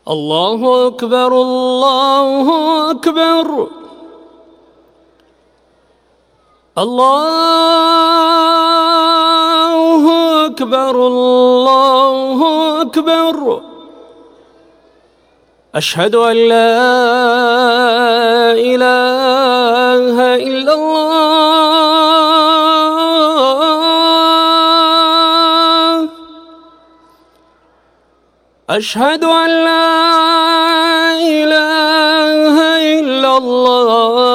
الله أكبر الله أكبر الله أكبر الله أكبر. أشهد أن لا إله إلا الله. أشهد أن لا إله إلا الله.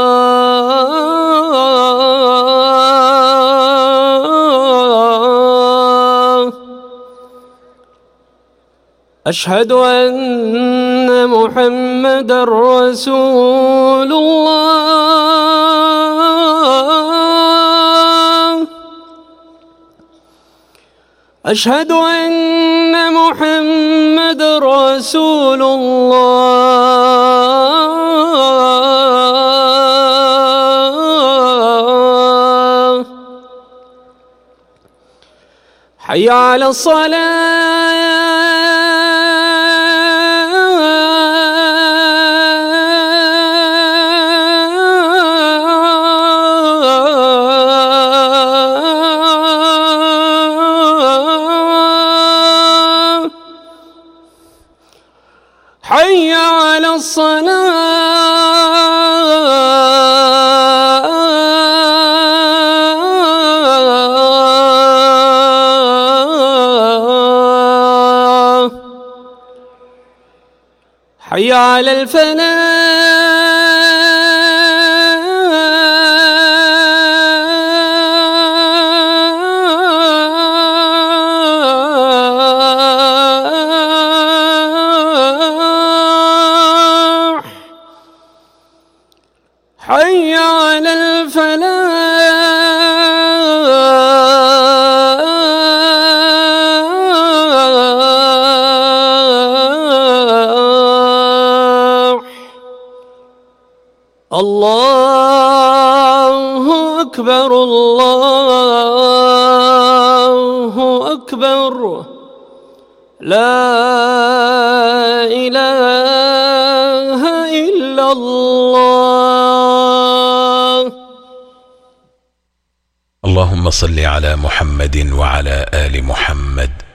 أشهد أن محمدًا رسول الله. أشهد أن محمدًا رسول الله. حي على الصلاة. حي على الصلاة. حي على الفلاح. حي على الفلاح. الله أكبر الله أكبر. لا إله إلا الله. اللهم صل على محمد وعلى آل محمد